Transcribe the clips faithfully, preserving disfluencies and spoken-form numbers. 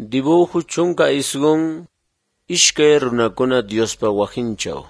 Dibujo chunka isqun ishkay runakuna Diospa wasinchaw.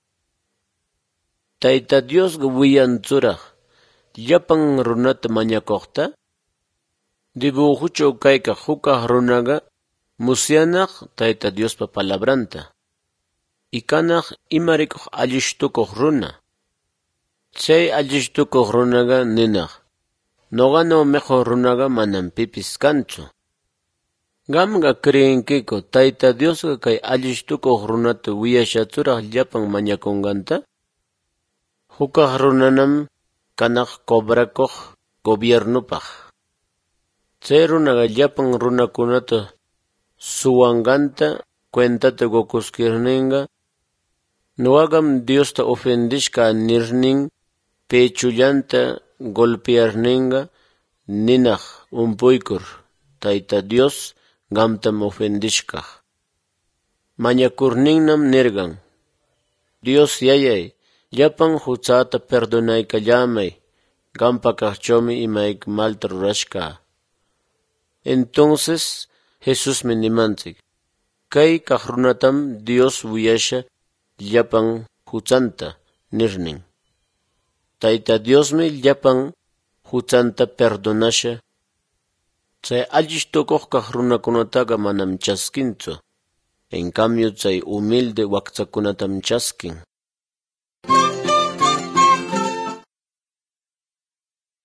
Tayta Diosqa willanchuraq llapan runata mañakuqta. Dibujuchaw kaykaq hukaq runaqa musyanaq Tayta Diospa palabranta. Ikanaq imarikuq allishtukuq runa. Chay allishtukuq runaqa ninaq: Noqanaw mejor runaqa manam pipis kanchu. Qamqa creenkiku Tayta Diosqa kay allishtukuq runata willashaturaq llapan mañakunqanta? Hukaq runanam kanaq cobrakuq gobiernupaq. Chay runaqa llapan runakunata suwanqanta cuentata qukuskirninqa ñuqaqam Diosta ofendishqa nirnin pechullanta golpearninqa ninaq umpuykur Tayta Dios qamtam ofendishqa. Mañakurninnam nirqan: Dios yayay, llapan huchata perdonaykallamay, qampa kaqchawmi imayka malta rurashqa. Entonces Jesusmi nimanchik: kay kaq runatam Dios willasha llapan huchanta nirnin. Tayta Diosmi llapan huchanta perdonasha. Chay allishtukuq kaq runakunataqa manam chaskinchu. En cambio chay humilde wakchakunatam chaskin.